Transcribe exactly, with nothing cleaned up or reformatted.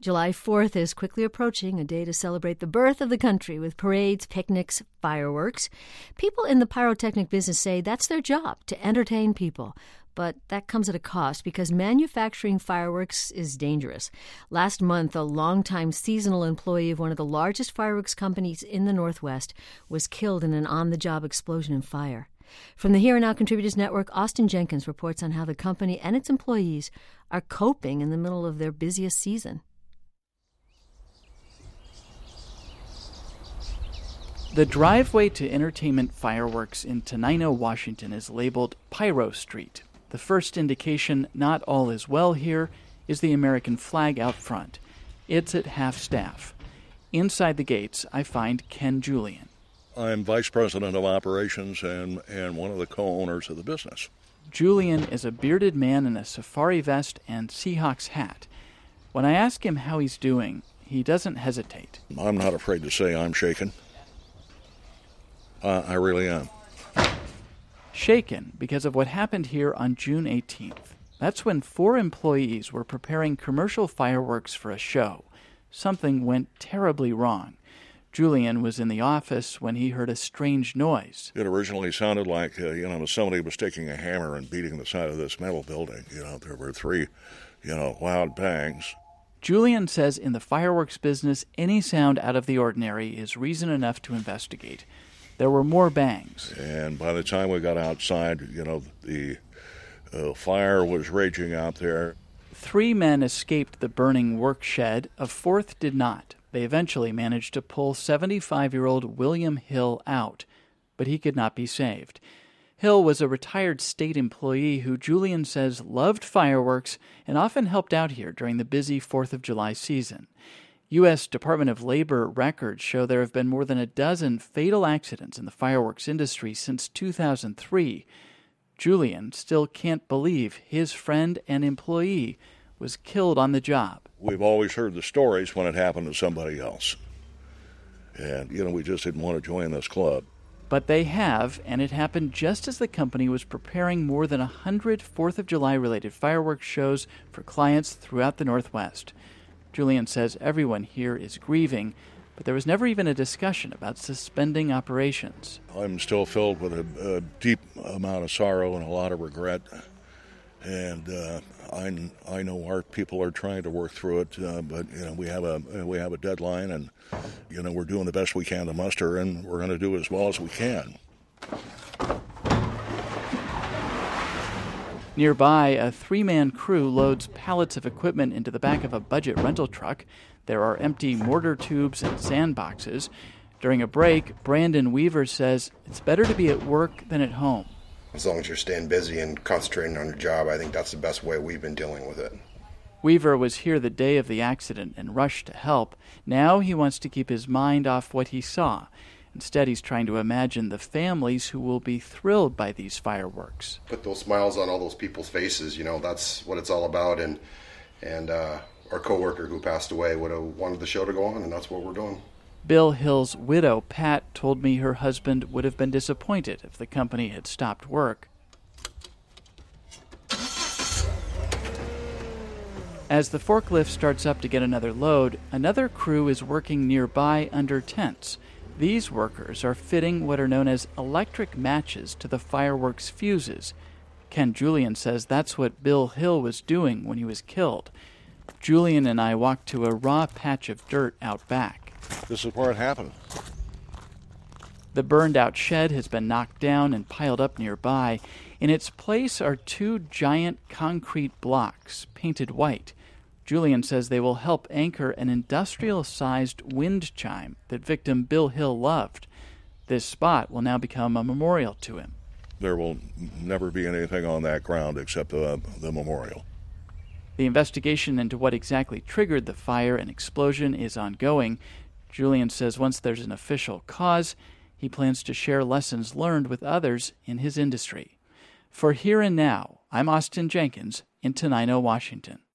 July fourth is quickly approaching, a day to celebrate the birth of the country with parades, picnics, fireworks. People in the pyrotechnic business say that's their job, to entertain people. But that comes at a cost because manufacturing fireworks is dangerous. Last month, a longtime seasonal employee of one of the largest fireworks companies in the Northwest was killed in an on-the-job explosion and fire. From the Here and Now Contributors Network, Austin Jenkins reports on how the company and its employees are coping in the middle of their busiest season. The driveway to entertainment fireworks in Tenino, Washington is labeled Pyro Street. The first indication not all is well here is the American flag out front. It's at half-staff. Inside the gates, I find Ken Julian. I'm vice president of operations and, and one of the co-owners of the business. Julian is a bearded man in a safari vest and Seahawks hat. When I ask him how he's doing, he doesn't hesitate. I'm not afraid to say I'm shaken. Uh, I really am. Shaken because of what happened here on June eighteenth. That's when four employees were preparing commercial fireworks for a show. Something went terribly wrong. Julian was in the office when he heard a strange noise. It originally sounded like, uh, you know, somebody was taking a hammer and beating the side of this metal building. You know, there were three, you know, loud bangs. Julian says in the fireworks business, any sound out of the ordinary is reason enough to investigate. There were more bangs. And by the time we got outside, you know, the uh, fire was raging out there. Three men escaped the burning work shed. A fourth did not. They eventually managed to pull seventy-five-year-old William Hill out, but he could not be saved. Hill was a retired state employee who Julian says loved fireworks and often helped out here during the busy fourth of July season. U S Department of Labor records show there have been more than a dozen fatal accidents in the fireworks industry since two thousand three. Julian still can't believe his friend and employee was killed on the job. We've always heard the stories when it happened to somebody else. And, you know, we just didn't want to join this club. But they have, and it happened just as the company was preparing more than one hundred fourth of July-related fireworks shows for clients throughout the Northwest. Julian says everyone here is grieving, but there was never even a discussion about suspending operations. I'm still filled with a, a deep amount of sorrow and a lot of regret. And uh, I, I know our people are trying to work through it, uh, but you know we have a we have a deadline, and you know we're doing the best we can to muster, and we're going to do as well as we can. Nearby, a three-man crew loads pallets of equipment into the back of a budget rental truck. There are empty mortar tubes and sandboxes. During a break, Brandon Weaver says it's better to be at work than at home. As long as you're staying busy and concentrating on your job, I think that's the best way we've been dealing with it. Weaver was here the day of the accident and rushed to help. Now he wants to keep his mind off what he saw. Instead, he's trying to imagine the families who will be thrilled by these fireworks. Put those smiles on all those people's faces, you know, that's what it's all about. And and uh, our coworker who passed away would have wanted the show to go on, and that's what we're doing. Bill Hill's widow, Pat, told me her husband would have been disappointed if the company had stopped work. As the forklift starts up to get another load, another crew is working nearby under tents. These workers are fitting what are known as electric matches to the fireworks fuses. Ken Julian says that's what Bill Hill was doing when he was killed. Julian and I walked to a raw patch of dirt out back. This is where it happened. The burned-out shed has been knocked down and piled up nearby. In its place are two giant concrete blocks, painted white. Julian says they will help anchor an industrial-sized wind chime that victim Bill Hill loved. This spot will now become a memorial to him. There will never be anything on that ground except uh, the memorial. The investigation into what exactly triggered the fire and explosion is ongoing. Julian says once there's an official cause, he plans to share lessons learned with others in his industry. For Here and Now, I'm Austin Jenkins in Tenino, Washington.